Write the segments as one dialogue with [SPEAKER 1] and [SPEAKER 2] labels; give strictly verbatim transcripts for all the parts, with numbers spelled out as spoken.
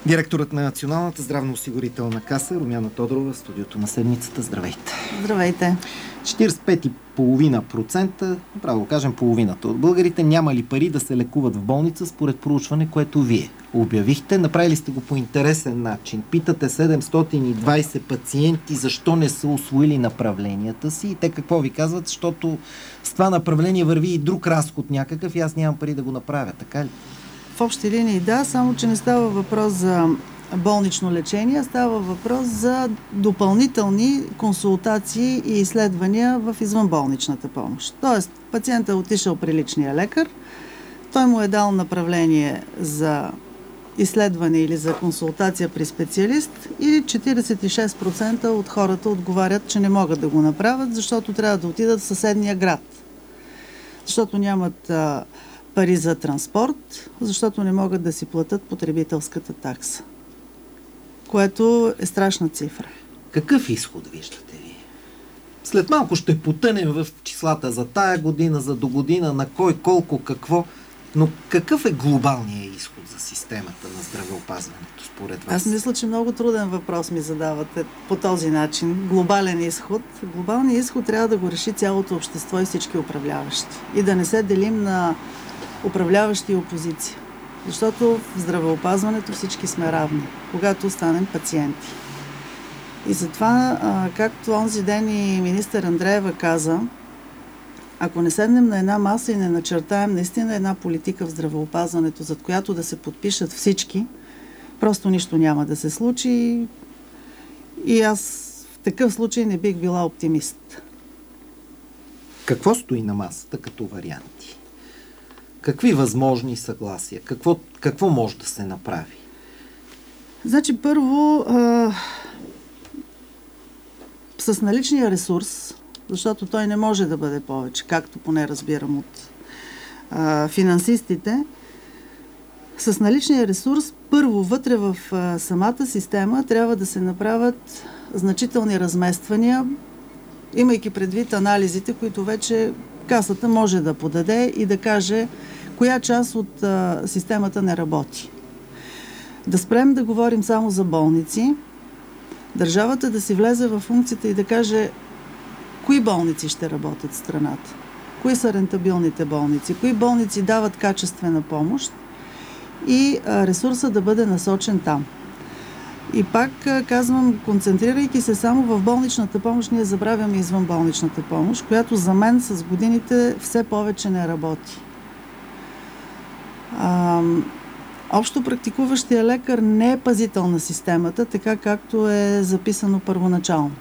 [SPEAKER 1] Директорът на Националната здравноосигурителна каса Румяна Тодорова в студиото на седмицата. Здравейте!
[SPEAKER 2] Здравейте!
[SPEAKER 1] четиридесет и пет цяло и пет процента, право да кажем половината от българите, няма ли пари да се лекуват в болница според проучване, което вие обявихте. Направили сте го по интересен начин. Питате седемстотин и двадесет пациенти защо не са усвоили направленията си и те какво ви казват, защото с това направление върви и друг разход някакъв и аз нямам пари да го направя. Така ли?
[SPEAKER 2] В общи линии да, само че не става въпрос за болнично лечение, става въпрос за допълнителни консултации и изследвания в извънболничната помощ. Тоест, пациентът е отишъл при личния лекар, той му е дал направление за изследване или за консултация при специалист и четиридесет и шест процента от хората отговарят, че не могат да го направят, защото трябва да отидат в съседния град. Защото нямат а, пари за транспорт, защото не могат да си платят потребителската такса. Което е страшна цифра.
[SPEAKER 1] Какъв изход виждате ви? След малко ще потънем в числата за тая година, за до година, на кой, колко, какво. Но какъв е глобалният изход за системата на здравеопазването според вас?
[SPEAKER 2] Аз мисля, че много труден въпрос ми задавате по този начин. Глобален изход. Глобалният изход трябва да го реши цялото общество и всички управляващи. И да не се делим на управляващи и опозиция. Защото в здравеопазването всички сме равни, когато станем пациенти. И затова, както онзи ден и министър Андреева каза, ако не седнем на една маса и не начертаем наистина една политика в здравеопазването, зад която да се подпишат всички, просто нищо няма да се случи. И аз в такъв случай не бих била оптимист.
[SPEAKER 1] Какво стои на масата като варианти? Какви възможни съгласия? Какво, какво може да се направи?
[SPEAKER 2] Значи, първо, а, с наличния ресурс, защото той не може да бъде повече, както поне разбирам от а, финансистите, с наличния ресурс, първо, вътре в а, самата система трябва да се направят значителни размествания, имайки предвид анализите, които вече Касата може да подаде и да каже коя част от а, системата не работи. Да спрем да говорим само за болници, държавата да си влезе в функцията и да каже кои болници ще работят в страната, кои са рентабилните болници, кои болници дават качествена помощ и а, ресурса да бъде насочен там. И пак казвам, концентрирайки се само в болничната помощ, ние забравяме извънболничната помощ, която за мен с годините все повече не работи. А, общо практикуващия лекар не е пазител на системата, така както е записано първоначално.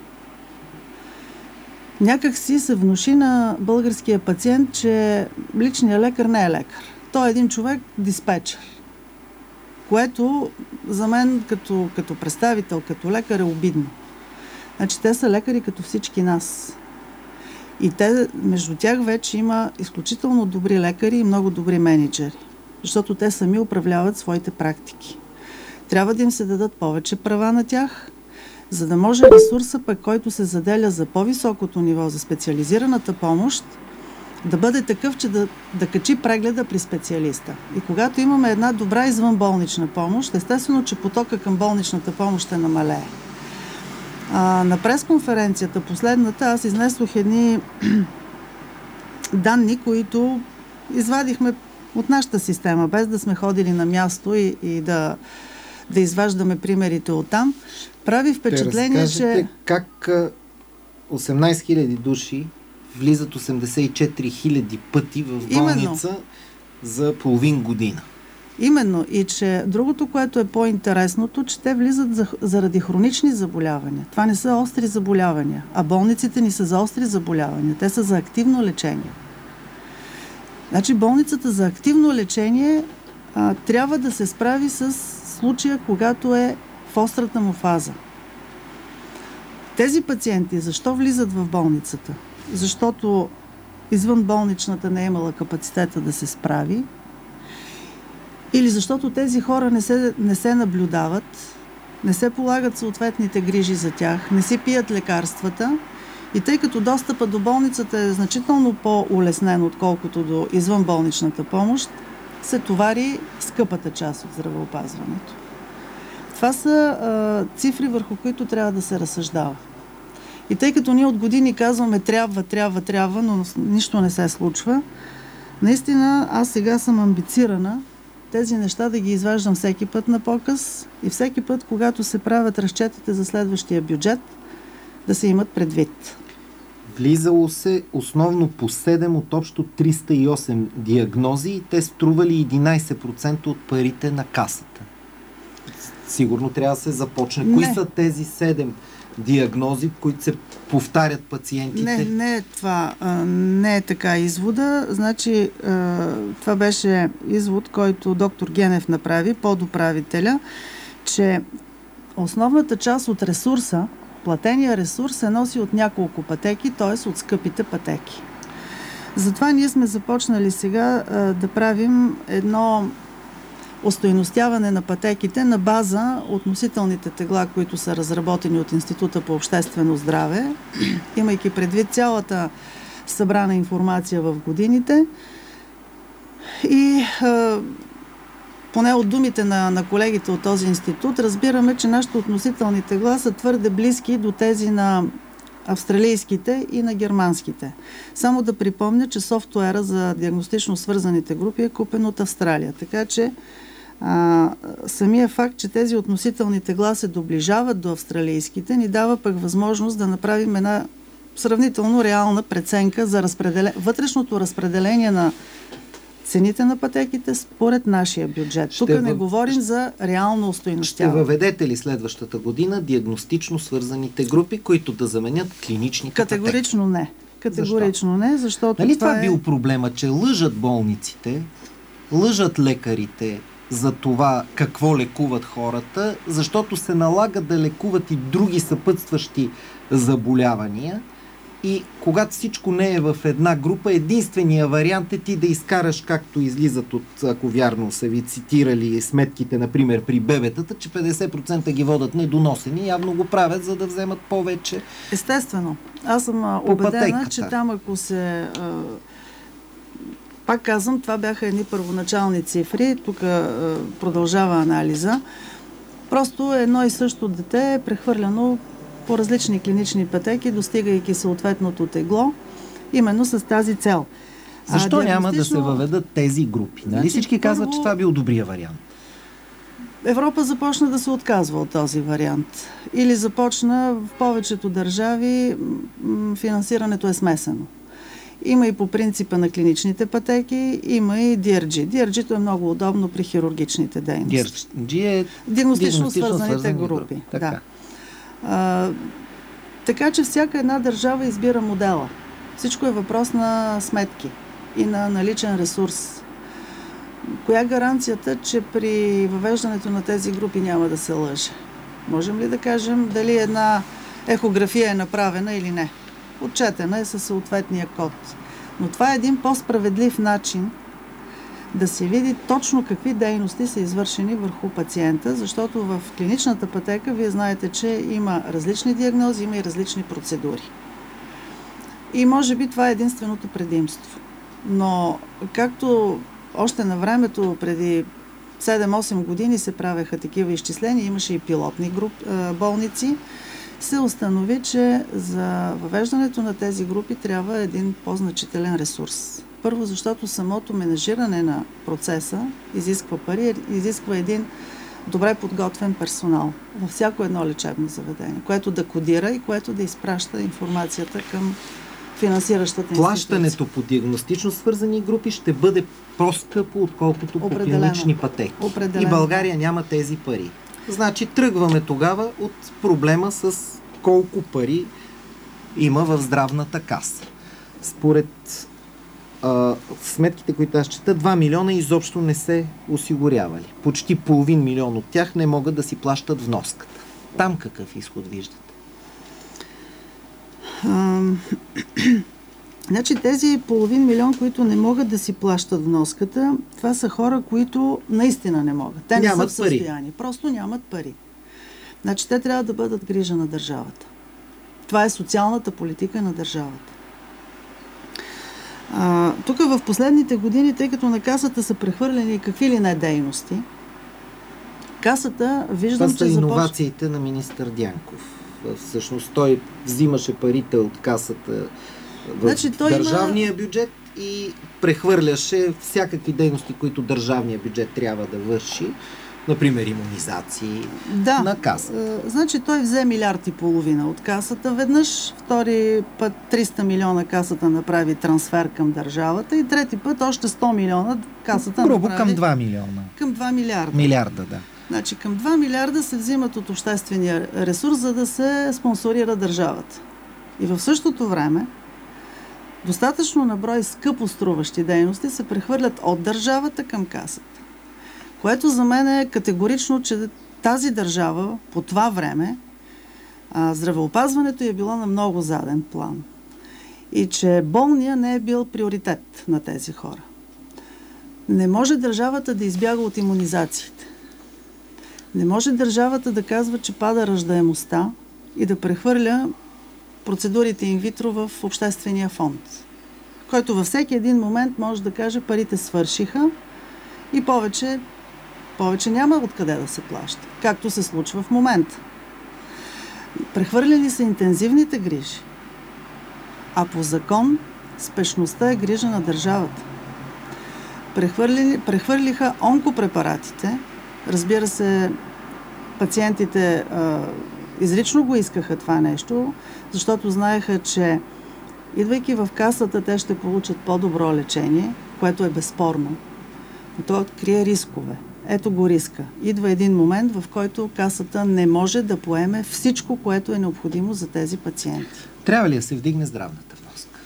[SPEAKER 2] Някак си се внуши на българския пациент, че личният лекар не е лекар. Той е един човек диспетчер, което за мен като, като представител, като лекар е обидно. Значи те са лекари като всички нас. И те, между тях вече има изключително добри лекари и много добри мениджъри, защото те сами управляват своите практики. Трябва да им се дадат повече права на тях, за да може ресурса, пък, който се заделя за по-високото ниво, за специализираната помощ, да бъде такъв, че да, да качи прегледа при специалиста. И когато имаме една добра извънболнична помощ, естествено, че потока към болничната помощ ще намалее. А, на пресконференцията, последната, аз изнесох едни данни, които извадихме от нашата система, без да сме ходили на място и, и да, да изваждаме примерите оттам. Прави впечатление, че...
[SPEAKER 1] как осемнадесет хиляди души влизат осемдесет и четири хиляди пъти в болница. Именно. За половин година.
[SPEAKER 2] Именно. И че другото, което е по-интересното, че те влизат за, заради хронични заболявания. Това не са остри заболявания, а болниците ни са за остри заболявания. Те са за активно лечение. Значи болницата за активно лечение а, трябва да се справи с случая, когато е в острата му фаза. Тези пациенти защо влизат в болницата? Защото извънболничната не е имала капацитета да се справи, или защото тези хора не се, не се наблюдават, не се полагат съответните грижи за тях, не си пият лекарствата и тъй като достъпа до болницата е значително по-улеснен, отколкото до извънболничната помощ, се товари скъпата част от здравеопазването. Това са а, цифри, върху които трябва да се разсъждава. И тъй като ние от години казваме трябва, трябва, трябва, но нищо не се случва, наистина аз сега съм амбицирана тези неща да ги изваждам всеки път на показ и всеки път, когато се правят разчетите за следващия бюджет, да се имат предвид.
[SPEAKER 1] Влизало се основно по седем от общо триста и осем диагнози и те стрували единайсет процента от парите на касата. Сигурно трябва да се започне. Не. Кои са тези седем диагнози, в които се повтарят пациентите?
[SPEAKER 2] Не, не е това. Не е така извода. Значи, това беше извод, който доктор Генев направи, подуправителя, че основната част от ресурса, платения ресурс, се носи от няколко пътеки, т.е. от скъпите пътеки. Затова ние сме започнали сега да правим едно остойностяване на пътеките на база относителните тегла, които са разработени от Института по обществено здраве, имайки предвид цялата събрана информация в годините. И а, поне от думите на, на колегите от този институт, разбираме, че нашите относителни тегла са твърде близки до тези на австралийските и на германските. Само да припомня, че софтуера за диагностично свързаните групи е купен от Австралия. Така че а, самия факт, че тези относителни тегла се доближават до австралийските, ни дава пък възможност да направим една сравнително реална преценка за разпределе... вътрешното разпределение на цените на пътеките според нашия бюджет. Тук не във... говорим за реално устойностяване.
[SPEAKER 1] Ще въведете ли следващата година диагностично свързаните групи, които да заменят клиничните
[SPEAKER 2] Категорично
[SPEAKER 1] пътеки?
[SPEAKER 2] не. Категорично Защо? не, защото
[SPEAKER 1] нали
[SPEAKER 2] това,
[SPEAKER 1] това
[SPEAKER 2] е...
[SPEAKER 1] бил проблема, че лъжат болниците, лъжат лекарите за това какво лекуват хората, защото се налага да лекуват и други съпътстващи заболявания. И когато всичко не е в една група, единствения вариант е ти да изкараш, както излизат от, ако вярно са ви цитирали сметките, например при бебетата, че петдесет процента ги водят недоносени, явно го правят, за да вземат повече.
[SPEAKER 2] Естествено. Аз съм убедена, че там ако се... А, пак казвам, това бяха едни първоначални цифри, тук а, продължава анализа. Просто едно и също дете е прехвърляно по различни клинични пътеки, достигайки съответното тегло, именно с тази цел.
[SPEAKER 1] Защо а, диагностично... няма да се въведат тези групи? Нали значи, всички казват, първо... че това бил добрия вариант?
[SPEAKER 2] Европа започна да се отказва от този вариант. Или започна в повечето държави м- финансирането е смесено. Има и по принципа на клиничните пътеки, има и ди ар джи. ди ар джи-то е много удобно при хирургичните дейности.
[SPEAKER 1] ди ар джи е
[SPEAKER 2] диагностично свързаните групи.
[SPEAKER 1] Така.
[SPEAKER 2] Да. А, така че всяка една държава избира модела. Всичко е въпрос на сметки и на наличен ресурс. Коя е гаранцията, че при въвеждането на тези групи няма да се лъже? Можем ли да кажем дали една ехография е направена или не? Отчетена е със съответния код. Но това е един по-справедлив начин да се види точно какви дейности са извършени върху пациента, защото в клиничната пътека вие знаете, че има различни диагнози, има и различни процедури. И може би това е единственото предимство. Но както още на времето, преди седем-осем години се правеха такива изчисления, имаше и пилотни груп, болници, се установи, че за въвеждането на тези групи трябва един по-значителен ресурс. Първо, защото самото менажиране на процеса изисква пари, изисква един добре подготвен персонал във всяко едно лечебно заведение, което да кодира и което да изпраща информацията към финансиращата институция.
[SPEAKER 1] Плащането по диагностично свързани групи ще бъде по-скъпо, отколкото по клинични пътеки.
[SPEAKER 2] Определено.
[SPEAKER 1] И България няма тези пари. Значи тръгваме тогава от проблема с колко пари има в здравната каса. Според а, сметките, които аз чета, два милиона изобщо не се осигурявали. Почти половин милион от тях не могат да си плащат вноската. Там какъв изход виждате?
[SPEAKER 2] А, значи тези половин милион, които не могат да си плащат вноската, това са хора, които наистина не могат. Те нямат не са в състояние. Просто нямат пари. Значи те трябва да бъдат грижа на държавата. Това е социалната политика на държавата. А, тук в последните години, тъй като на касата са прехвърлени какви ли не дейности, Касата, виждам,
[SPEAKER 1] Това са
[SPEAKER 2] че
[SPEAKER 1] иновациите започ... на министър Дянков. Всъщност той взимаше парите от касата в значи, държавния има... бюджет и прехвърляше всякакви дейности, които държавния бюджет трябва да върши, например имунизации,
[SPEAKER 2] да,
[SPEAKER 1] на касата.
[SPEAKER 2] Значи той взе милиард и половина от касата веднъж, втори път триста милиона касата направи трансфер към държавата и трети път още сто милиона касата
[SPEAKER 1] Грубо
[SPEAKER 2] направи...
[SPEAKER 1] към два милиона.
[SPEAKER 2] Към два милиарда.
[SPEAKER 1] Милиарда, да.
[SPEAKER 2] Значи към два милиарда се взимат от обществения ресурс, за да се спонсорира държавата. И в същото време достатъчно на брой скъпо струващи дейности се прехвърлят от държавата към касата. Което за мен е категорично, че тази държава по това време а, здравеопазването е било на много заден план. И че болния не е бил приоритет на тези хора. Не може държавата да избяга от имунизациите. Не може държавата да казва, че пада раждаемостта и да прехвърля процедурите инвитро в обществения фонд, който във всеки един момент може да каже, парите свършиха и повече, повече няма откъде да се плаща, както се случва в момента. Прехвърлени са интензивните грижи, а по закон спешността е грижа на държавата. Прехвърли, прехвърлиха онкопрепаратите. Разбира се, пациентите а, изрично го искаха това нещо, защото знаеха, че идвайки в касата, те ще получат по-добро лечение, което е безспорно. Но то крие рискове. Ето го риска. Идва един момент, в който касата не може да поеме всичко, което е необходимо за тези пациенти.
[SPEAKER 1] Трябва ли да се вдигне здравната вноска?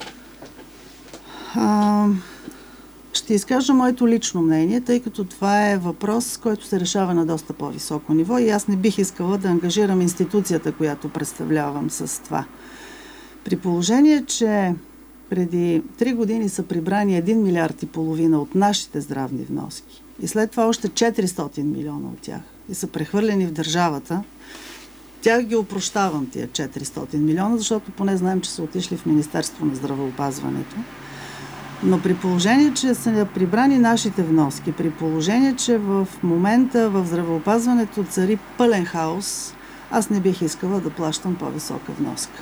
[SPEAKER 2] А, ще изкажа моето лично мнение, тъй като това е въпрос, който се решава на доста по-високо ниво и аз не бих искала да ангажирам институцията, която представлявам с това. При положение, че преди три години са прибрани един милиард и половина от нашите здравни вноски и след това още четиристотин милиона от тях и са прехвърлени в държавата, тях ги опрощавам тия четиристотин милиона, защото поне знаем, че са отишли в Министерство на здравеопазването. Но при положение, че са прибрани нашите вноски, при положение, че в момента в здравеопазването цари пълен хаос, аз не бих искала да плащам по-висока вноска.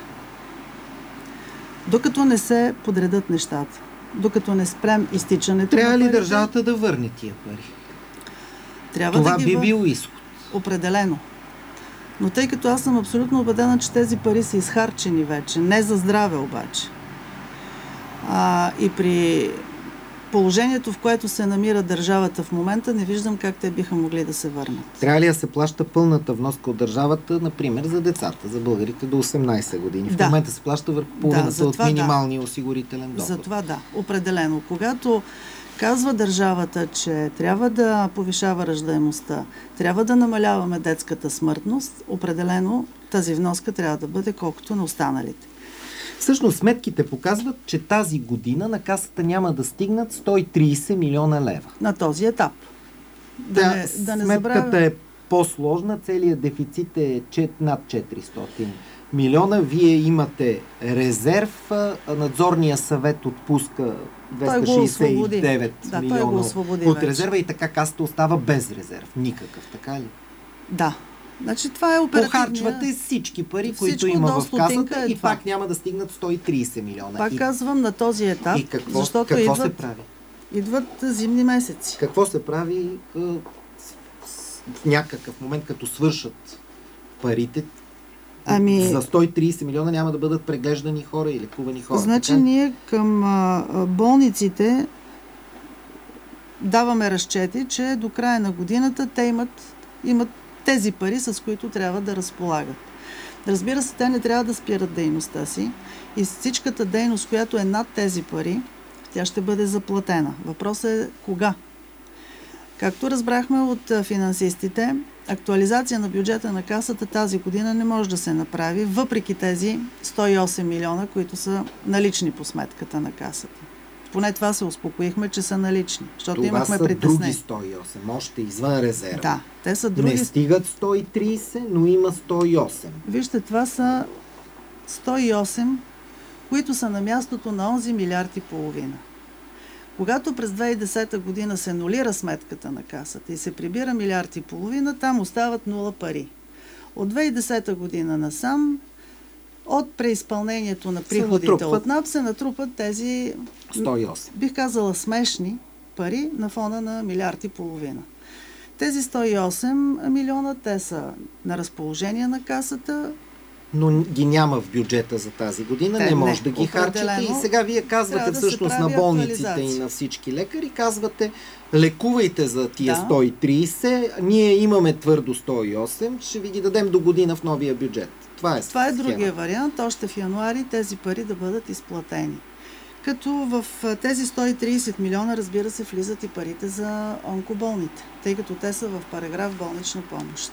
[SPEAKER 2] Докато не се подредат нещата, докато не спрем изтичането.
[SPEAKER 1] Трябва ли държавата да върне тия пари?
[SPEAKER 2] Трябва
[SPEAKER 1] Това
[SPEAKER 2] да ги
[SPEAKER 1] би
[SPEAKER 2] вър...
[SPEAKER 1] бил изход.
[SPEAKER 2] Определено. Но тъй като аз съм абсолютно убедена, че тези пари са изхарчени вече, не за здраве обаче. А, и при положението, в което се намира държавата в момента, не виждам как те биха могли да се върнат.
[SPEAKER 1] Трябва ли да се плаща пълната вноска от държавата, например, за децата, за българите до осемнайсет години? В да. момента се плаща върху половината да, от минималния да. осигурителен доход.
[SPEAKER 2] За това да, определено. Когато казва държавата, че трябва да повишава раждаемостта, трябва да намаляваме детската смъртност, определено тази вноска трябва да бъде колкото на останалите.
[SPEAKER 1] Всъщност сметките показват, че тази година на касата няма да стигнат сто и трийсет милиона лева.
[SPEAKER 2] На този етап.
[SPEAKER 1] Да, да, не, да не сметката забравя... е по-сложна, целият дефицит е над четиристотин милиона. Вие имате резерв, надзорния съвет отпуска двеста шейсет и девет да, милиона от резерва вече. И така касата остава без резерв. Никакъв, така ли?
[SPEAKER 2] Да. Значи това е оперативния...
[SPEAKER 1] Похарчвате всички пари, Всичко които има в касата е и това. Пак няма да стигнат сто и трийсет милиона.
[SPEAKER 2] Пак
[SPEAKER 1] и...
[SPEAKER 2] казвам на този етап,
[SPEAKER 1] и какво,
[SPEAKER 2] защото
[SPEAKER 1] какво
[SPEAKER 2] идват,
[SPEAKER 1] се прави?
[SPEAKER 2] идват зимни месеци.
[SPEAKER 1] Какво се прави а, в някакъв момент, като свършат парите? Ами... За сто и трийсет милиона няма да бъдат преглеждани хора и лекувани хора.
[SPEAKER 2] Значи
[SPEAKER 1] така?
[SPEAKER 2] Ние към а, болниците даваме разчети, че до края на годината те имат, имат тези пари, с които трябва да разполагат. Разбира се, те не трябва да спират дейността си и всичката дейност, която е над тези пари, тя ще бъде заплатена. Въпросът е кога? Както разбрахме от финансистите, актуализация на бюджета на касата тази година не може да се направи, въпреки тези сто и осем милиона, които са налични по сметката на касата. Поне това се успокоихме, че са налични, защото
[SPEAKER 1] това
[SPEAKER 2] имахме
[SPEAKER 1] притеснение. Това са други сто и осем, още извън резерва.
[SPEAKER 2] Да, те са други.
[SPEAKER 1] Не стигат сто и трийсет, но има сто и осем.
[SPEAKER 2] Вижте, това са сто и осем, които са на мястото на онзи милиард и половина. Когато през две хиляди и десета година се нулира сметката на касата и се прибира милиард и половина, там остават нула пари. От две хиляди и десета година насам, от преизпълнението на приходите от НАП се натрупат тези,
[SPEAKER 1] сто и осем,
[SPEAKER 2] бих казала, смешни пари на фона на милиард и половина. Тези сто и осем милиона, те са на разположение на касата,
[SPEAKER 1] но ги няма в бюджета за тази година,
[SPEAKER 2] Те,
[SPEAKER 1] не може
[SPEAKER 2] не,
[SPEAKER 1] да ги харчите. И сега вие казвате
[SPEAKER 2] да
[SPEAKER 1] всъщност на болниците и на всички лекари, казвате, лекувайте за тия да. сто и трийсет, ние имаме твърдо сто и осем, ще ви ги дадем до година в новия бюджет. Това е,
[SPEAKER 2] Това е другия вариант, още в януари тези пари да бъдат изплатени. Като в тези сто и трийсет милиона, разбира се, влизат и парите за онкоболните, тъй като те са в параграф болнична помощ.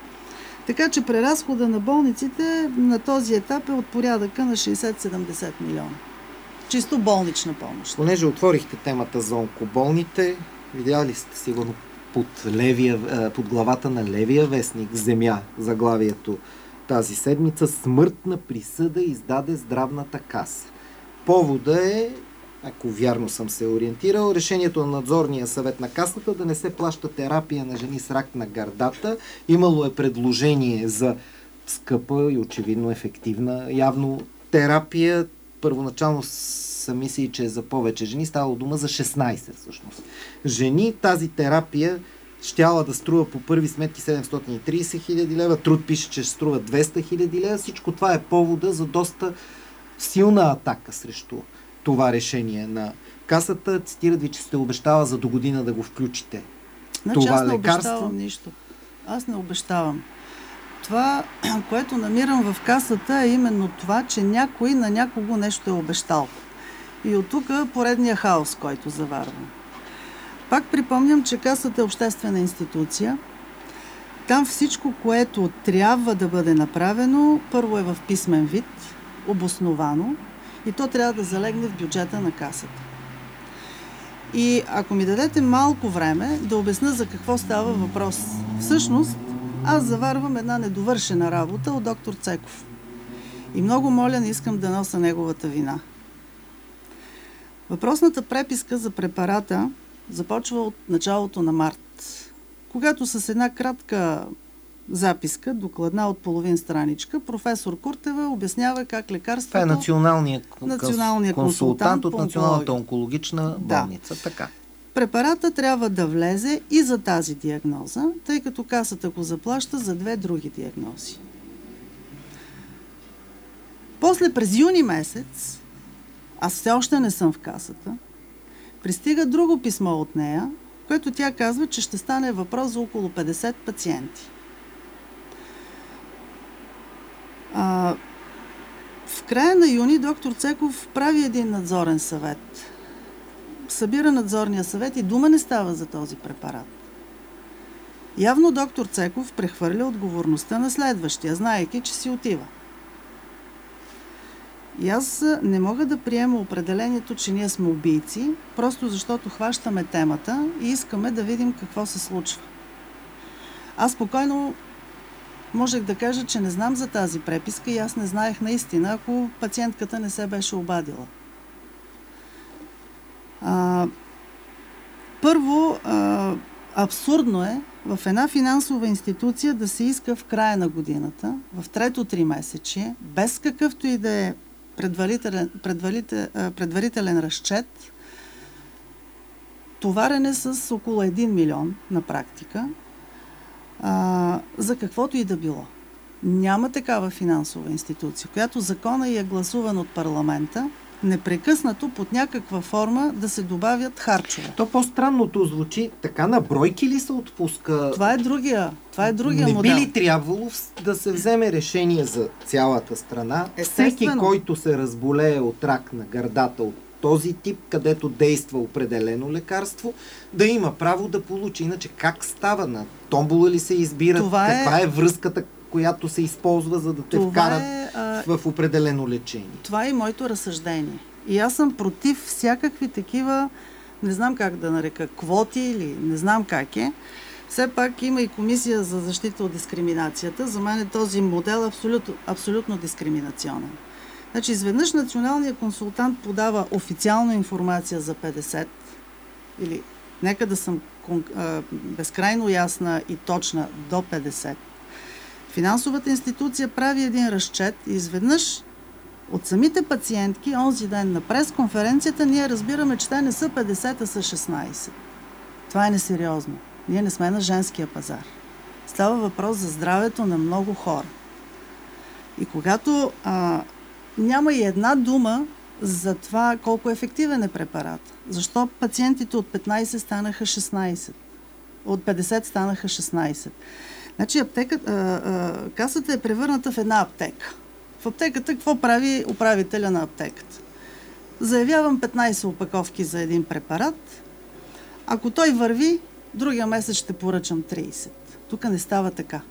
[SPEAKER 2] Така че преразхода на болниците на този етап е от порядъка на шейсет до седемдесет милиона. Чисто болнична помощ.
[SPEAKER 1] Понеже отворихте темата за онкоболните, видяли сте сигурно под, левия, под главата на левия вестник Земя, заглавието тази седмица, смъртна присъда издаде Здравната каса. Повода е, ако вярно съм се ориентирал, решението на надзорния съвет на касата да не се плаща терапия на жени с рак на гърдата. Имало е предложение за скъпа и очевидно ефективна явно терапия. Първоначално са мисли, че е за повече жени. Става дума за шестнайсет всъщност. Жени тази терапия щяла да струва по първи сметки седемстотин и трийсет хиляди лева. Труд пише, че ще струва двеста хиляди лева. Всичко това е повода за доста силна атака срещу това решение на касата. Цитират ви, че сте обещала за до година да го включите.
[SPEAKER 2] Значи това аз не лекарство... обещавам нищо. Аз не обещавам. Това, което намирам в касата, е именно това, че някой на някого нещо е обещал. И от тук поредния хаос, който заварвам. Пак припомням, че касата е обществена институция. Там всичко, което трябва да бъде направено, първо е в писмен вид, обосновано, и то трябва да залегне в бюджета на касата. И ако ми дадете малко време да обясня за какво става въпрос. Всъщност, аз заварвам една недовършена работа от доктор Цеков. И много моля, не искам да нося неговата вина. Въпросната преписка за препарата започва от началото на март, когато с една кратка записка, докладна от половин страничка, професор Куртева обяснява как лекарството...
[SPEAKER 1] Това е националният,
[SPEAKER 2] националният
[SPEAKER 1] консултант, консултант от Националната онкологична болница. Да. Така.
[SPEAKER 2] Препарата трябва да влезе и за тази диагноза, тъй като касата го заплаща за две други диагнози. После през юни месец, аз все още не съм в касата, пристига друго писмо от нея, в което тя казва, че ще стане въпрос за около петдесет пациенти. А, в края на юни доктор Цеков прави един надзорен съвет. Събира надзорния съвет и дума не става за този препарат. Явно доктор Цеков прехвърля отговорността на следващия, знаейки, че си отива. И аз не мога да приема определението, че ние сме убийци, просто защото хващаме темата и искаме да видим какво се случва. Аз спокойно можех да кажа, че не знам за тази преписка и аз не знаех наистина, ако пациентката не се беше обадила. А, първо, а, абсурдно е в една финансова институция да се иска в края на годината, в трето тримесечие, без какъвто и да е предварителен, предварителен, предварителен разчет, товарене с около един милион на практика, а, за каквото и да било. Няма такава финансова институция, която закона и е гласуван от парламента, непрекъснато под някаква форма да се добавят харчове.
[SPEAKER 1] То по-странното звучи, така на бройки ли се отпуска?
[SPEAKER 2] Това е другия, това е другия
[SPEAKER 1] не
[SPEAKER 2] модел.
[SPEAKER 1] Не би ли трябвало да се вземе решение за цялата страна? Всеки, който се разболее от рак на гърдата от този тип, където действа определено лекарство, да има право да получи. Иначе как става? На томбола ли се избира?
[SPEAKER 2] Това
[SPEAKER 1] Каква
[SPEAKER 2] е...
[SPEAKER 1] е връзката, която се използва, за да те
[SPEAKER 2] това
[SPEAKER 1] вкарат
[SPEAKER 2] е, а...
[SPEAKER 1] в определено лечение?
[SPEAKER 2] Това е и моето разсъждение. И аз съм против всякакви такива, не знам как да нарека, квоти или не знам как е. Все пак има и комисия за защита от дискриминацията. За мен този модел е абсолютно, абсолютно дискриминационен. Значи, изведнъж националният консултант подава официална информация за петдесет или нека да съм а, безкрайно ясна и точна, до петдесет. Финансовата институция прави един разчет и изведнъж от самите пациентки, онзи ден на пресконференцията, ние разбираме, че те не са петдесет, а са шестнайсет. Това е несериозно. Ние не сме на женския пазар. Става въпрос за здравето на много хора. И когато а, няма и една дума за това колко ефективен е препарат, защо пациентите от петнайсет станаха шестнайсет, от петдесет станаха шестнайсет. Значи аптека, а, а, касата е превърната в една аптека. В аптеката какво прави управителя на аптеката? Заявявам петнайсет опаковки за един препарат. Ако той върви, другия месец ще поръчам трийсет. Тук не става така.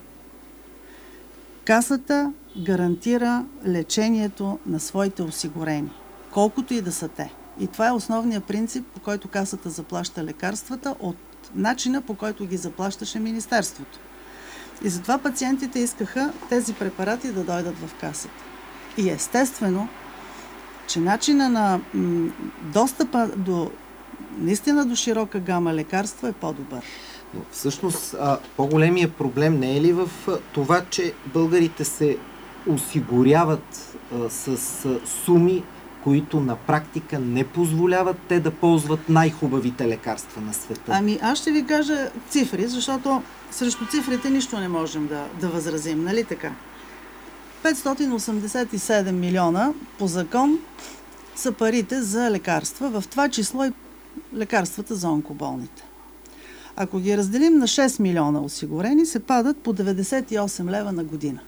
[SPEAKER 2] Касата гарантира лечението на своите осигурени, колкото и да са те. И това е основният принцип, по който Касата заплаща лекарствата, от начина, по който ги заплащаше Министерството. И затова пациентите искаха тези препарати да дойдат в Касата. И естествено, че начина на м- достъпа до наистина до широка гама лекарства е по-добър.
[SPEAKER 1] Но всъщност а, по-големия проблем не е ли в а, това, че българите се осигуряват а, с а, суми, които на практика не позволяват те да ползват най-хубавите лекарства на света?
[SPEAKER 2] Ами аз ще ви кажа цифри, защото срещу цифрите нищо не можем да, да възразим, нали така? петстотин осемдесет и седем милиона по закон са парите за лекарства, в това число и лекарствата за онкоболните. Ако ги разделим на шест милиона осигурени, се падат по деветдесет и осем лева на година.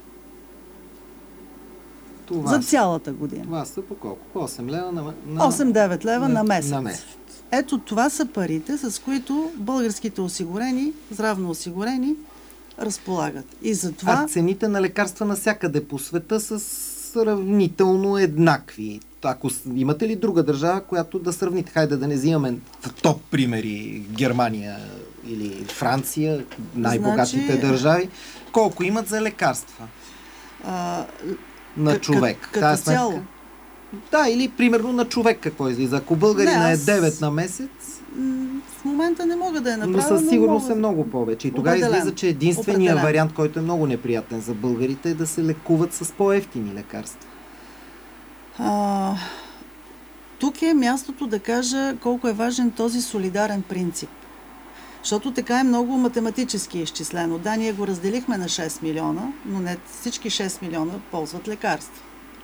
[SPEAKER 2] Това за цялата година.
[SPEAKER 1] Това са по колко? По осем лева на, на...
[SPEAKER 2] осем-девет лева на, на месец.
[SPEAKER 1] На месец.
[SPEAKER 2] Ето това са парите, с които българските осигурени, здравно осигурени, разполагат. И затова...
[SPEAKER 1] А цените на лекарства навсякъде по света са сравнително еднакви. Ако имате ли друга държава, която да сравните? Хайде да не взимаме топ примери, Германия или Франция, най-богатите значи... държави. Колко имат за лекарства?
[SPEAKER 2] А,
[SPEAKER 1] на
[SPEAKER 2] к-
[SPEAKER 1] човек.
[SPEAKER 2] К- като
[SPEAKER 1] Тая
[SPEAKER 2] цяло?
[SPEAKER 1] сметка? Да, или примерно на човек какво излиза. Ако българина не, аз... е девет на месец...
[SPEAKER 2] В момента не мога да я направя,
[SPEAKER 1] но със сигурност
[SPEAKER 2] мога...
[SPEAKER 1] е много повече. И тогава
[SPEAKER 2] Определен.
[SPEAKER 1] излиза, че единственият
[SPEAKER 2] Определен.
[SPEAKER 1] вариант, който е много неприятен за българите, е да се лекуват с по-евтини лекарства.
[SPEAKER 2] А, тук е мястото да кажа колко е важен този солидарен принцип. Защото така е много математически изчислено. Да, ние го разделихме на шест милиона, но не всички шест милиона ползват лекарства.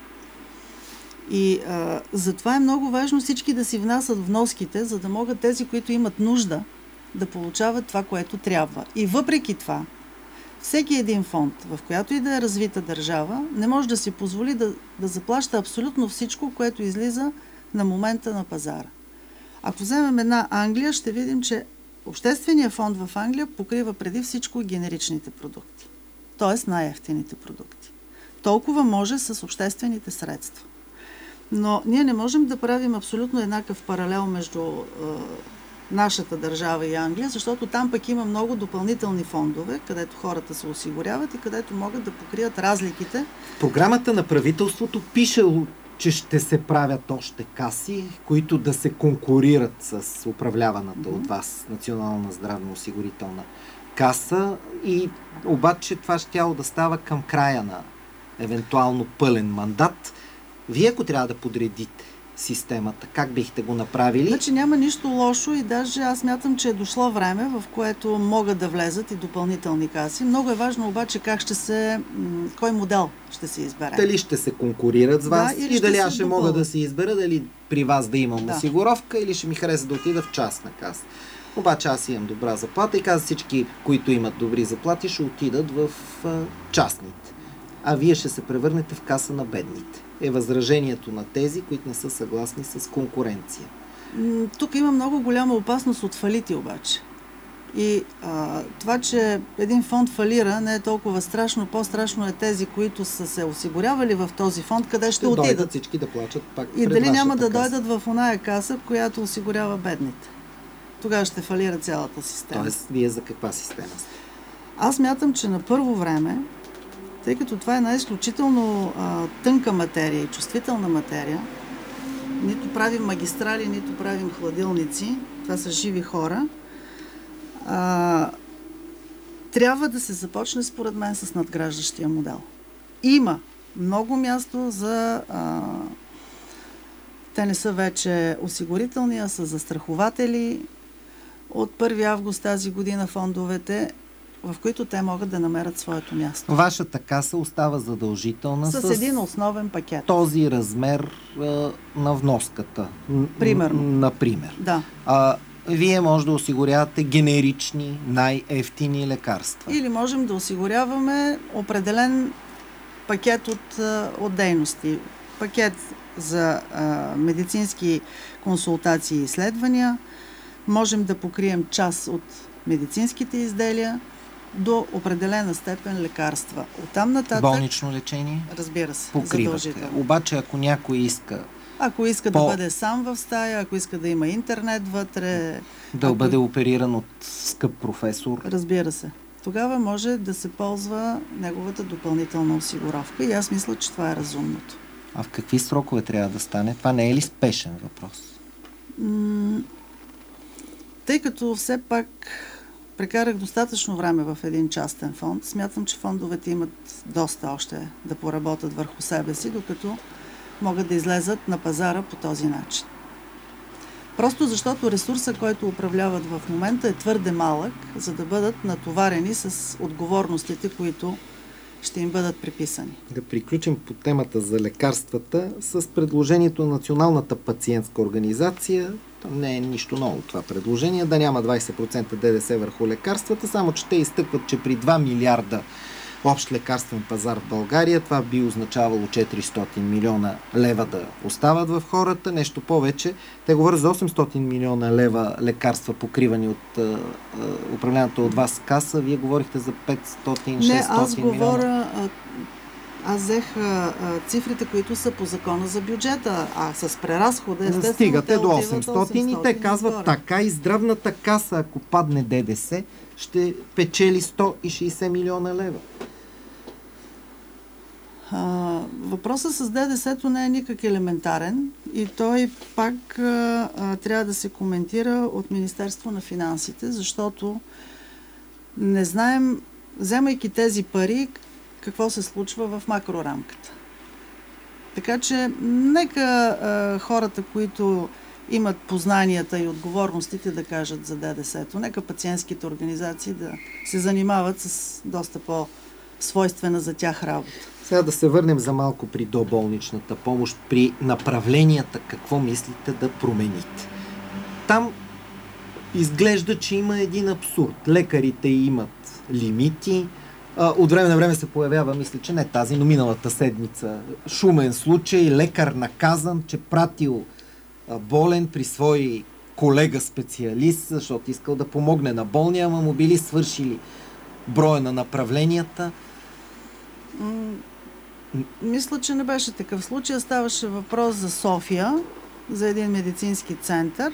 [SPEAKER 2] И а, затова е много важно всички да си внасят вноските, за да могат тези, които имат нужда, да получават това, което трябва. И въпреки това, всеки един фонд, в която и да е развита държава, не може да си позволи да, да заплаща абсолютно всичко, което излиза на момента на пазара. Ако вземем една Англия, ще видим, че Общественият фонд в Англия покрива преди всичко генеричните продукти, т.е. най-евтините продукти. Толкова може с обществените средства. Но ние не можем да правим абсолютно еднакъв паралел между е, нашата държава и Англия, защото там пък има много допълнителни фондове, където хората се осигуряват и където могат да покрият разликите.
[SPEAKER 1] В програмата на правителството пише, че ще се правят още каси, които да се конкурират с управляваната mm-hmm. от вас Национална здравноосигурителна каса, и обаче това щяло да става към края на евентуално пълен мандат. Вие, ако трябва да подредите системата, как бихте го направили?
[SPEAKER 2] Значи няма нищо лошо и даже аз мятам, че е дошло време, в което могат да влезат и допълнителни каси. Много е важно обаче как ще се, кой модел ще се избере.
[SPEAKER 1] Дали ще се конкурират с вас, да, и дали аз ще
[SPEAKER 2] допълва.
[SPEAKER 1] мога да си избера, дали при вас да имам
[SPEAKER 2] да.
[SPEAKER 1] осигуровка, или ще ми хареса да отида в частна каса. Обаче аз имам добра заплата и каза, всички, които имат добри заплати, ще отидат в а, частните. А вие ще се превърнете в каса на бедните. Е възражението на тези, които не са съгласни с конкуренция.
[SPEAKER 2] Тук има много голяма опасност от фалити обаче. И а, това, че един фонд фалира, не е толкова страшно. По-страшно е тези, които са се осигурявали в този фонд, къде ще, ще отидат.
[SPEAKER 1] Дойдат всички да плачат пак
[SPEAKER 2] и
[SPEAKER 1] пред
[SPEAKER 2] дали няма да
[SPEAKER 1] каса.
[SPEAKER 2] Дойдат в оная каса, която осигурява бедните. Тогава ще фалира цялата система.
[SPEAKER 1] Тоест, вие за каква система сте?
[SPEAKER 2] Аз мятам, че на първо време, тъй като това е една изключително а, тънка материя и чувствителна материя, нито правим магистрали, нито правим хладилници, това са живи хора, а, трябва да се започне, според мен, с надграждащия модел. Има много място за... А, те не са вече осигурителни, а са застрахователи. От първи август тази година фондовете, в които те могат да намерят своето място.
[SPEAKER 1] Вашата каса остава задължителна
[SPEAKER 2] с,
[SPEAKER 1] с
[SPEAKER 2] един основен пакет.
[SPEAKER 1] Този размер а, на вноската.
[SPEAKER 2] Примерно.
[SPEAKER 1] Например.
[SPEAKER 2] Да.
[SPEAKER 1] А, вие може да осигурявате генерични, най-евтини лекарства.
[SPEAKER 2] Или можем да осигуряваме определен пакет от, от дейности. Пакет за а, медицински консултации и изследвания. Можем да покрием част от медицинските изделия до определена степен лекарства. Оттам нататък...
[SPEAKER 1] Болнично лечение?
[SPEAKER 2] Разбира се,
[SPEAKER 1] покривате.
[SPEAKER 2] Задължително.
[SPEAKER 1] Обаче, ако някой иска...
[SPEAKER 2] Ако иска
[SPEAKER 1] по...
[SPEAKER 2] да бъде сам в стая, ако иска да има интернет вътре...
[SPEAKER 1] Да
[SPEAKER 2] ако...
[SPEAKER 1] бъде опериран от скъп професор...
[SPEAKER 2] Разбира се. Тогава може да се ползва неговата допълнителна осигуровка и аз мисля, че това е разумното.
[SPEAKER 1] А в какви срокове трябва да стане? Това не е ли спешен въпрос?
[SPEAKER 2] М- тъй като все пак прекарах достатъчно време в един частен фонд, смятам, че фондовете имат доста още да поработят върху себе си, докато могат да излезат на пазара по този начин. Просто защото ресурса, който управляват в момента, е твърде малък, за да бъдат натоварени с отговорностите, които ще им бъдат приписани.
[SPEAKER 1] Да приключим по темата за лекарствата с предложението на Националната пациентска организация. То не е нищо ново това предложение, да няма двайсет процента ДДС върху лекарствата, само че те изтъкват, че при два милиарда общ лекарствен пазар в България, това би означавало четиристотин милиона лева да остават в хората. Нещо повече, те говорят за осемстотин милиона лева лекарства, покривани от е, управлението от вас каса. Вие говорихте за петстотин шестстотин
[SPEAKER 2] милиона. Не, аз говоря...
[SPEAKER 1] милиона.
[SPEAKER 2] Аз взех а, цифрите, които са по закона за бюджета, а с преразхода, естествено,
[SPEAKER 1] стигате до
[SPEAKER 2] осемстотин,
[SPEAKER 1] осемстотин и те казват
[SPEAKER 2] горе.
[SPEAKER 1] Така и здравната каса, ако падне ДДС, ще печели сто и шейсет милиона лева.
[SPEAKER 2] А, въпросът с ДДС-то не е никак елементарен и той пак а, а, трябва да се коментира от Министерство на финансите, защото не знаем, вземайки тези пари, какво се случва в макрорамката. Така че нека а, хората, които имат познанията и отговорностите да кажат за ДДС-то, нека пациентските организации да се занимават с доста по-свойствена за тях работа.
[SPEAKER 1] Сега да се върнем за малко при доболничната помощ, при направленията, какво мислите да промените? Там изглежда, че има един абсурд. Лекарите имат лимити, от време на време се появява, мисля, че не тази, но миналата седмица, шумен случай, лекар наказан, че пратил болен при свой колега-специалист, защото искал да помогне на болния, ама му били свършили броя на направленията.
[SPEAKER 2] М- мисля, че не беше такъв случай. Ставаше въпрос за София, за един медицински център,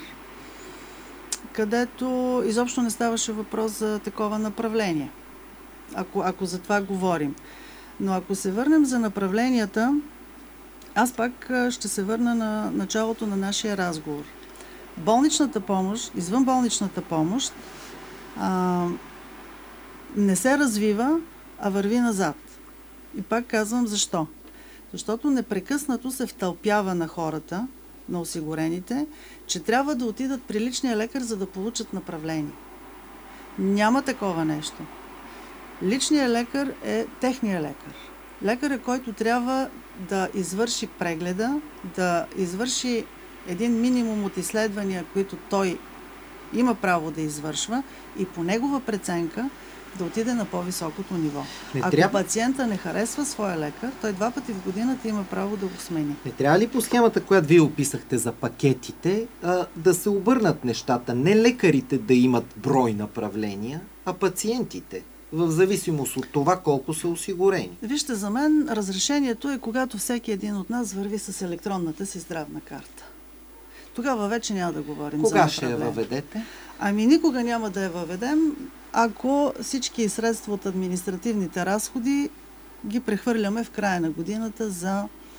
[SPEAKER 2] където изобщо не ставаше въпрос за такова направление. Ако, ако за това говорим. Но ако се върнем за направленията, аз пак ще се върна на началото на нашия разговор. Болничната помощ, извънболничната помощ, а, не се развива, а върви назад. И пак казвам защо. Защото непрекъснато се втълпява на хората, на осигурените, че трябва да отидат при личния лекар, за да получат направление. Няма такова нещо. Личният лекар е техният лекар. Лекарът, който трябва да извърши прегледа, да извърши един минимум от изследвания, които той има право да извършва и по негова преценка да отиде на по-високото ниво. Не Ако трябва... пациента не харесва своя лекар, той два пъти в годината има право да го смени.
[SPEAKER 1] Не трябва ли по схемата, която вие описахте за пакетите, да се обърнат нещата? Не лекарите да имат брой направления, а пациентите, в зависимост от това колко са осигурени.
[SPEAKER 2] Вижте, за мен разрешението е когато всеки един от нас върви с електронната си здравна карта. Тогава вече няма да говорим
[SPEAKER 1] Кога
[SPEAKER 2] за направление.
[SPEAKER 1] ще я въведете?
[SPEAKER 2] Ами никога няма да я въведем, ако всички средства от административните разходи ги прехвърляме в края на годината за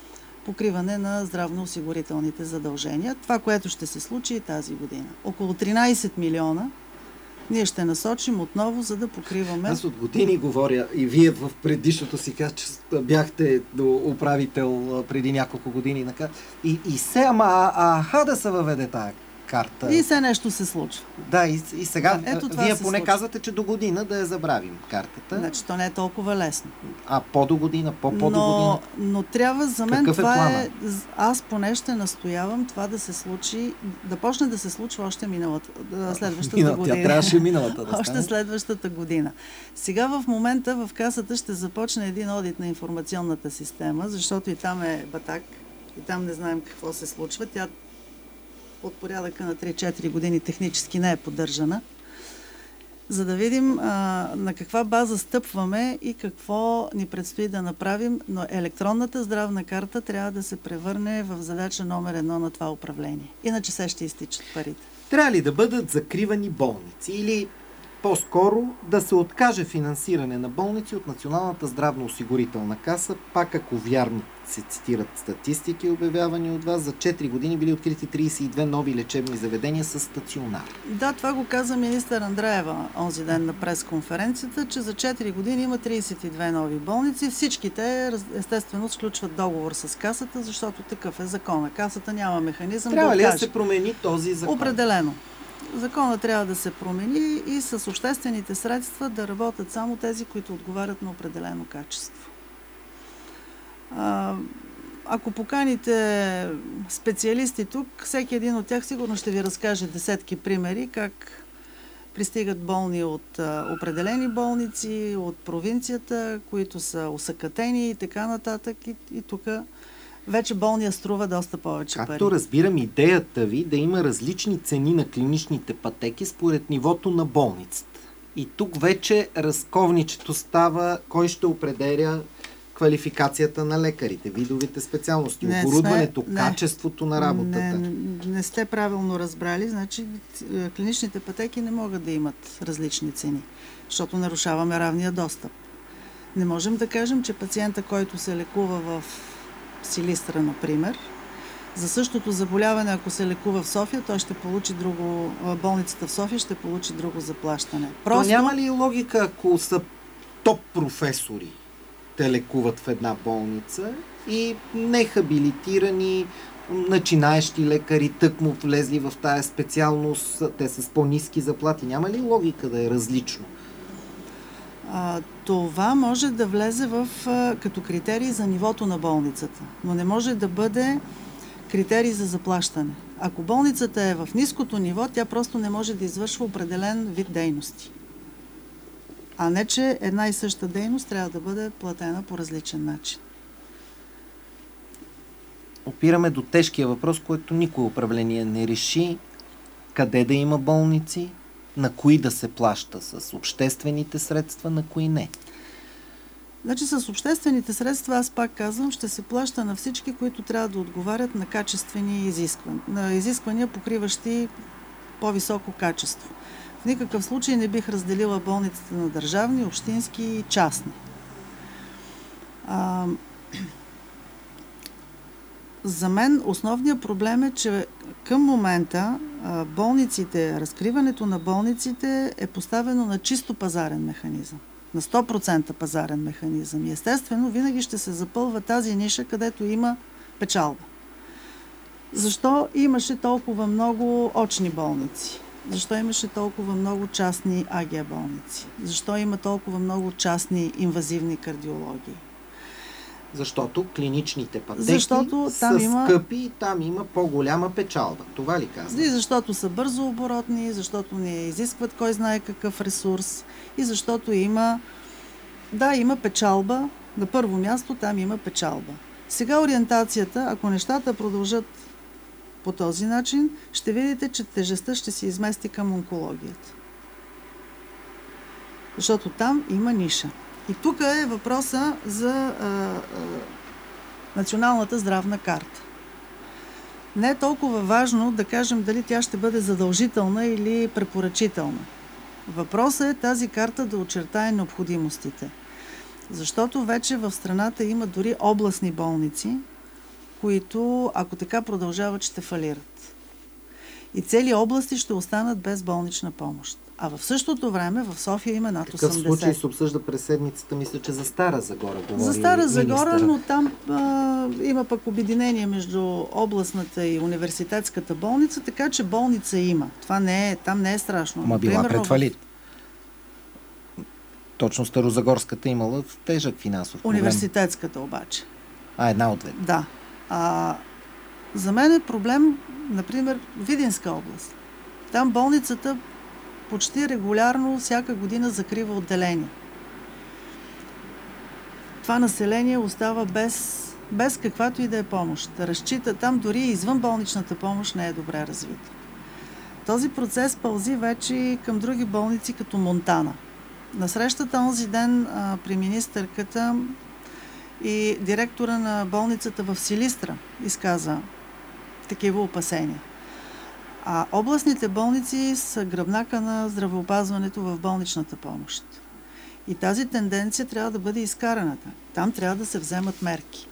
[SPEAKER 2] покриване на здравноосигурителните задължения. Това, което ще се случи и тази година. Около тринайсет милиона ние ще насочим отново, за да покриваме...
[SPEAKER 1] Аз от години говоря, и вие в предишното си качество бяхте до управител преди няколко години. И, и се, ама а, аха да се въведе тая карта.
[SPEAKER 2] И все нещо се случва.
[SPEAKER 1] Да, и, и сега
[SPEAKER 2] Ето,
[SPEAKER 1] вие поне
[SPEAKER 2] случва.
[SPEAKER 1] Казвате, че до година да я забравим картата.
[SPEAKER 2] Значи, то не е толкова лесно.
[SPEAKER 1] А по-до година, по-по-до
[SPEAKER 2] но,
[SPEAKER 1] година?
[SPEAKER 2] Но трябва за мен
[SPEAKER 1] Какъв
[SPEAKER 2] това
[SPEAKER 1] е,
[SPEAKER 2] е... Аз поне ще настоявам това да се случи, да почне да се случва още миналата, следващата
[SPEAKER 1] Минал,
[SPEAKER 2] година.
[SPEAKER 1] Тя трябваше миналата да
[SPEAKER 2] Още
[SPEAKER 1] стане.
[SPEAKER 2] следващата година. Сега в момента в Касата ще започне един одит на информационната система, защото и там е батак, и там не знаем какво се случва. Тя от порядъка на три-четири години технически не е поддържана, за да видим а, на каква база стъпваме и какво ни предстои да направим, но електронната здравна карта трябва да се превърне в задача номер едно на това управление. Иначе се ще изтичат парите.
[SPEAKER 1] Трябва ли да бъдат закривани болници или по-скоро да се откаже финансиране на болници от Националната здравноосигурителна каса, пак ако вярно се цитират статистики, обявявани от вас, за четири години били открити трийсет и две нови лечебни заведения с стационар.
[SPEAKER 2] Да, това го каза министър Андреева онзи ден на пресконференцията, че за четири години има трийсет и две нови болници. Всичките, естествено, сключват договор с Касата, защото такъв е закона. Касата няма механизъм
[SPEAKER 1] Трябва
[SPEAKER 2] да
[SPEAKER 1] ли
[SPEAKER 2] откаже.
[SPEAKER 1] да се промени този закон?
[SPEAKER 2] Определено. Законът трябва да се промени и с обществените средства да работят само тези, които отговарят на определено качество. А, ако поканите специалисти тук, всеки един от тях сигурно ще ви разкаже десетки примери как пристигат болни от а, определени болници, от провинцията, които са усъкатени и така нататък. И, и тук вече болния струва доста повече пари.
[SPEAKER 1] Както разбирам идеята ви да има различни цени на клиничните пътеки според нивото на болницата. И тук вече разковничето става кой ще определя квалификацията на лекарите, видовите специалности,
[SPEAKER 2] не
[SPEAKER 1] оборудването,
[SPEAKER 2] сме,
[SPEAKER 1] качеството на работата.
[SPEAKER 2] Не, не сте правилно разбрали, значи клиничните пътеки не могат да имат различни цени, защото нарушаваме равния достъп. Не можем да кажем, че пациента, който се лекува в Силистра, например, за същото заболяване, ако се лекува в София, той ще получи друго, болницата в София ще получи друго заплащане.
[SPEAKER 1] Просто... То няма ли логика, ако са топ професори, те лекуват в една болница и нехабилитирани, начинаещи лекари, тъкмо влезли в тая специалност, те с по-ниски заплати. Няма ли логика да е различно?
[SPEAKER 2] А, това може да влезе в, а, като критерий за нивото на болницата, но не може да бъде критерий за заплащане. Ако болницата е в ниското ниво, тя просто не може да извършва определен вид дейности. А не, че една и съща дейност трябва да бъде платена по различен начин.
[SPEAKER 1] Опираме до тежкия въпрос, който никой управление не реши. Къде да има болници? На кои да се плаща? С обществените средства, на кои не?
[SPEAKER 2] Значи с обществените средства, аз пак казвам, ще се плаща на всички, които трябва да отговарят на качествени изисквания, на изисквания, покриващи по-високо качество. В никакъв случай не бих разделила болниците на държавни, общински и частни. А, за мен основният проблем е, че към момента а, болниците, разкриването на болниците е поставено на чисто пазарен механизъм. На сто процента пазарен механизъм. И естествено, винаги ще се запълва тази ниша, където има печалба. Защо имаше толкова много очни болници? Защо имаше толкова много частни АГ болници? Защо има толкова много частни инвазивни кардиологии?
[SPEAKER 1] Защото клиничните пътеки
[SPEAKER 2] защото там
[SPEAKER 1] са
[SPEAKER 2] има...
[SPEAKER 1] скъпи и там има по-голяма печалба. Това ли казвам?
[SPEAKER 2] И защото са бързо оборотни, защото не изискват кой знае какъв ресурс и защото има... Да, има печалба. На първо място там има печалба. Сега ориентацията, ако нещата продължат по този начин, ще видите, че тежестта ще се измести към онкологията. Защото там има ниша. И тук е въпроса за а, а, националната здравна карта. Не е толкова важно да кажем дали тя ще бъде задължителна или препоръчителна. Въпросът е тази карта да очертае необходимостите. Защото вече в страната има дори областни болници, които, ако така продължават, ще фалират. И цели области ще останат без болнична помощ. А в същото време в София има над осемдесет.
[SPEAKER 1] В такъв случай се обсъжда през седмицата, мисля, че за Стара Загора говори
[SPEAKER 2] За Стара
[SPEAKER 1] министъра.
[SPEAKER 2] Загора, но там а, има пък обединение между областната и университетската болница, така че болница има. Това не е, там не е страшно.
[SPEAKER 1] Ма била
[SPEAKER 2] Примерно
[SPEAKER 1] пред фалит. Точно Старозагорската имала тежък финансов проблем.
[SPEAKER 2] Университетската обаче.
[SPEAKER 1] А, една от двете.
[SPEAKER 2] Да. А, за мен е проблем, например, Видинска област. Там болницата почти регулярно всяка година закрива отделение. Това население остава без, без каквато и да е помощ. Разчита там, дори извън болничната помощ не е добре развита. Този процес пълзи вече към други болници, като Монтана. На срещата онзи ден а, при министърката и директора на болницата в Силистра изказа такива опасения. А областните болници са гръбнака на здравеопазването в болничната помощ. И тази тенденция трябва да бъде изкараната. Там трябва да се вземат мерки.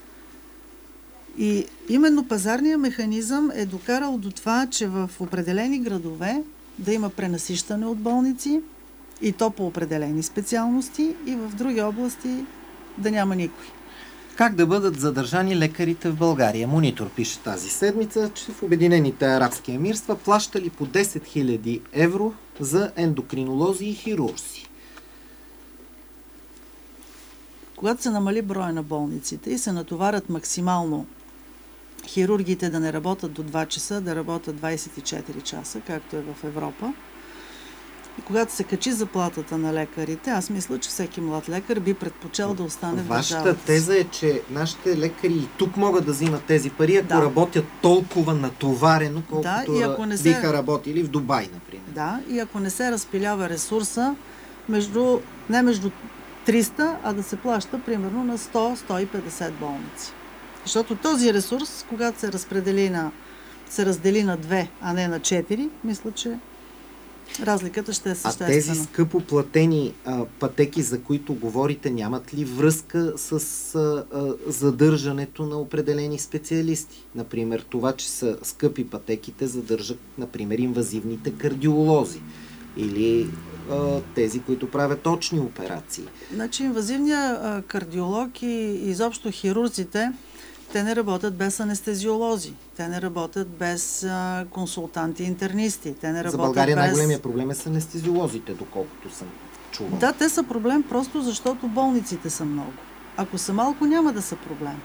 [SPEAKER 2] И именно пазарният механизъм е докарал до това, че в определени градове да има пренасищане от болници, и то по определени специалности, и в други области да няма никой.
[SPEAKER 1] Как да бъдат задържани лекарите в България? Монитор пише тази седмица, че в Обединените арабски емирства плащали по десет хиляди евро за ендокринолози и хирурзи.
[SPEAKER 2] Когато се намали броя на болниците и се натоварят максимално хирургите да не работят до два часа, да работят двайсет и четири часа, както е в Европа, и когато се качи заплатата на лекарите, аз мисля, че всеки млад лекар би предпочел да остане в държавата.
[SPEAKER 1] Вашата теза е, че нашите лекари и тук могат да взимат тези пари, ако
[SPEAKER 2] да.
[SPEAKER 1] работят толкова натоварено, колкото
[SPEAKER 2] да, и ако не се...
[SPEAKER 1] биха работили в Дубай, например.
[SPEAKER 2] Да, и ако не се разпилява ресурса между, не между триста, а да се плаща примерно на сто до сто и петдесет болници. Защото този ресурс, когато се разпредели на, се раздели на две, а не на четири, мисля, че разликата ще е съществена.
[SPEAKER 1] А тези скъпо платени а, пътеки, за които говорите, нямат ли връзка с а, а, задържането на определени специалисти? Например, това, че са скъпи пътеките, задържат, например, инвазивните кардиолози или а, тези, които правят очни операции.
[SPEAKER 2] Значи, инвазивният а, кардиолог и изобщо хирурзите, те не работят без анестезиолози. Те не работят без а, консултанти, интернисти. Те не работят
[SPEAKER 1] За България
[SPEAKER 2] без...
[SPEAKER 1] най-големия проблем е с анестезиолозите, доколкото съм чувал.
[SPEAKER 2] Да, те са проблем просто защото болниците са много. Ако са малко, няма да са проблем.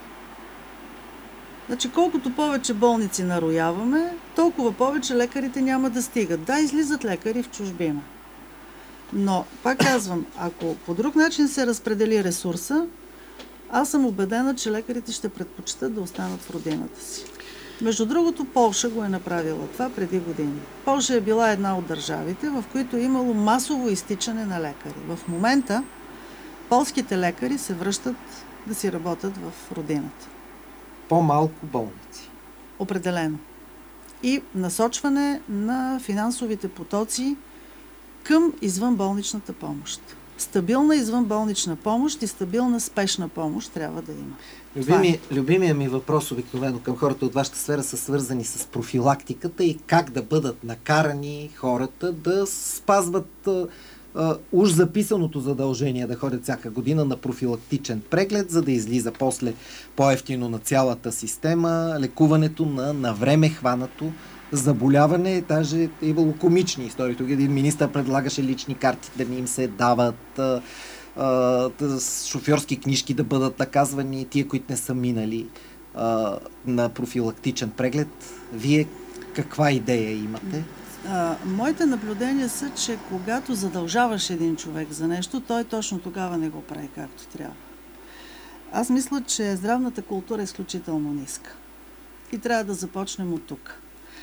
[SPEAKER 2] Значи, колкото повече болници нарояваме, толкова повече лекарите няма да стигат. Да, излизат лекари в чужбина. Но, пак казвам, ако по друг начин се разпредели ресурса, аз съм убедена, че лекарите ще предпочитат да останат в родината си. Между другото, Полша го е направила това преди години. Полша е била една от държавите, в които е имало масово изтичане на лекари. В момента полските лекари се връщат да си работят в родината.
[SPEAKER 1] По-малко болници.
[SPEAKER 2] Определено. И насочване на финансовите потоци към извънболничната помощ. Стабилна извънболнична помощ и стабилна спешна помощ трябва да има.
[SPEAKER 1] Любими, е. Любимия ми въпрос обикновено към хората от вашата сфера са свързани с профилактиката и как да бъдат накарани хората да спазват а, а, уж записаното задължение да ходят всяка година на профилактичен преглед, за да излиза после по-евтино на цялата система лекуването на навреме хванато заболяване. Даже е имало комични истории. Тук един министър предлагаше лични карти да не им се дават, а, а, шофьорски книжки да бъдат наказвани, тия, които не са минали а, на профилактичен преглед. Вие каква идея имате?
[SPEAKER 2] А, моите наблюдения са, че когато задължаваш един човек за нещо, той точно тогава не го прави както трябва. Аз мисля, че здравната култура е изключително ниска. И трябва да започнем от тук.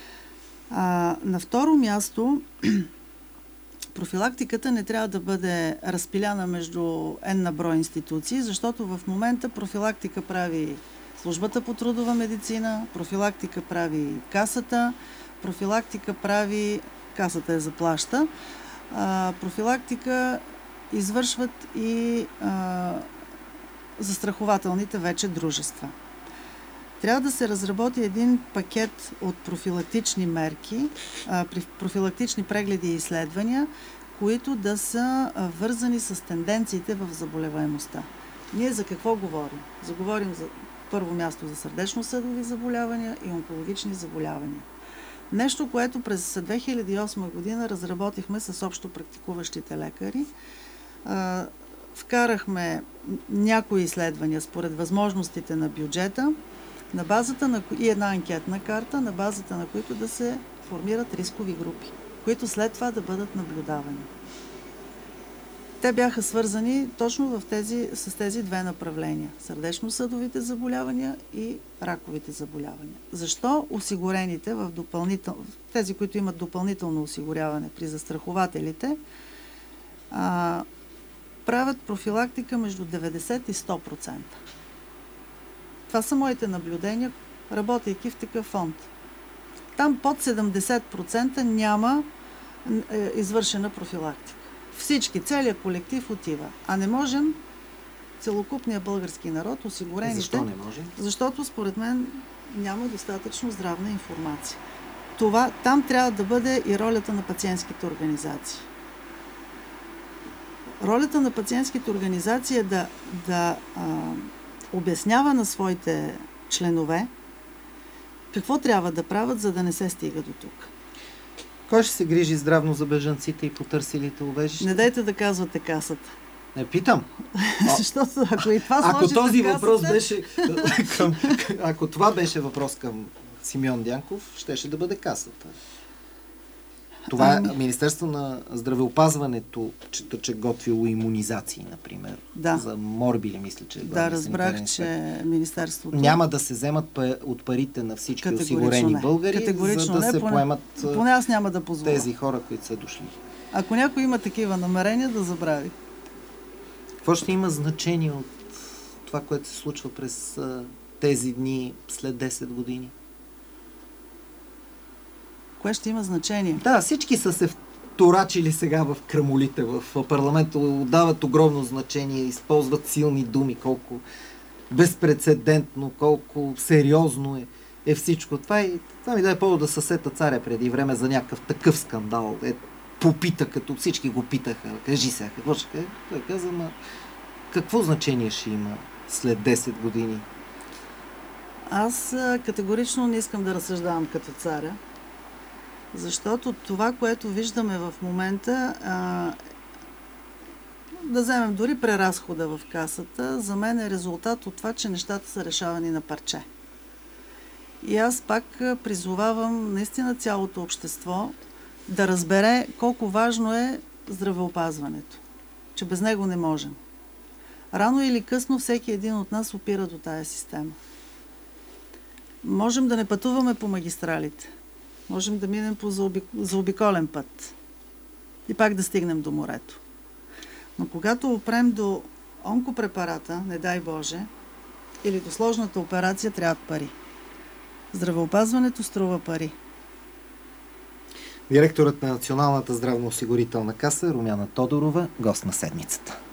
[SPEAKER 2] А, на второ място, профилактиката не трябва да бъде разпиляна между N на брой институции, защото в момента профилактика прави службата по трудова медицина, профилактика прави касата, профилактика прави, касата я заплаща, а, профилактика извършват и а, застрахователните вече дружества. Трябва да се разработи един пакет от профилактични мерки, профилактични прегледи и изследвания, които да са вързани с тенденциите в заболеваемостта. Ние за какво говорим? Заговорим за първо място за сърдечно-съдови заболявания и онкологични заболявания. Нещо, което през две хиляди и осма година разработихме с общо практикуващите лекари. Вкарахме някои изследвания според възможностите на бюджета, на базата на и една анкетна карта, на базата на които да се формират рискови групи, които след това да бъдат наблюдавани. Те бяха свързани точно в тези, с тези две направления – сърдечно-съдовите заболявания и раковите заболявания. Защо осигурените, в допълнител... тези, които имат допълнително осигуряване при застрахователите, а, правят профилактика между деветдесет и сто процента. Това са моите наблюдения, работейки в такъв фонд. Там под седемдесет процента няма е, извършена профилактика. Всички, целият колектив отива. А не можем целокупния български народ, осигурените...
[SPEAKER 1] Защо не може?
[SPEAKER 2] Защото според мен няма достатъчно здравна информация. Това, там трябва да бъде и ролята на пациентските организации. Ролята на пациентските организации е да, да а, обяснява на своите членове какво трябва да правят, за да не се стига до тук.
[SPEAKER 1] Кой ще се грижи здравно за бежанците и потърсилите убежище?
[SPEAKER 2] Не дайте да казвате Касата.
[SPEAKER 1] Не питам.
[SPEAKER 2] Защото ако и това
[SPEAKER 1] ако този
[SPEAKER 2] касата...
[SPEAKER 1] въпрос беше към, ако това беше въпрос към Симеон Дянков, щеше да бъде Касата. Това ами... е Министерство на здравеопазването, че, че готвило имунизации, например.
[SPEAKER 2] Да.
[SPEAKER 1] За морбили, мисля, че...
[SPEAKER 2] Да, разбрах, че Министерството...
[SPEAKER 1] Няма да се вземат от парите на всички осигурени
[SPEAKER 2] не.
[SPEAKER 1] българи, за да
[SPEAKER 2] не,
[SPEAKER 1] се
[SPEAKER 2] поне,
[SPEAKER 1] поемат
[SPEAKER 2] поне аз няма да позволя.
[SPEAKER 1] Тези хора, които са дошли.
[SPEAKER 2] Ако някой има такива намерения, да забрави.
[SPEAKER 1] Какво ще има значение от това, което се случва през а, тези дни след десет години?
[SPEAKER 2] Кое ще има значение?
[SPEAKER 1] Да, всички са се вторачили сега в крамолите, в парламента, дават огромно значение, използват силни думи, колко безпрецедентно, колко сериозно е, е всичко. Това, е, това ми даде повод да съсета царя преди време за някакъв такъв скандал. Е, попита, като всички го питаха. Кажи сега, какво ще кажа? Той каза, ма какво значение ще има след десет години?
[SPEAKER 2] Аз категорично не искам да разсъждавам като царя, защото това, което виждаме в момента, а, да вземем дори преразхода в Касата, за мен е резултат от това, че нещата са решавани на парче. И аз пак призовавам наистина цялото общество да разбере колко важно е здравеопазването, че без него не можем. Рано или късно всеки един от нас опира до тая система. Можем да не пътуваме по магистралите, можем да минем по заобиколен път и пак да стигнем до морето. Но когато опрем до онкопрепарата, не дай Боже, или до сложната операция, трябват пари. Здравеопазването струва пари.
[SPEAKER 1] Директорът на Националната здравноосигурителна каса Румяна Тодорова, гост на седмицата.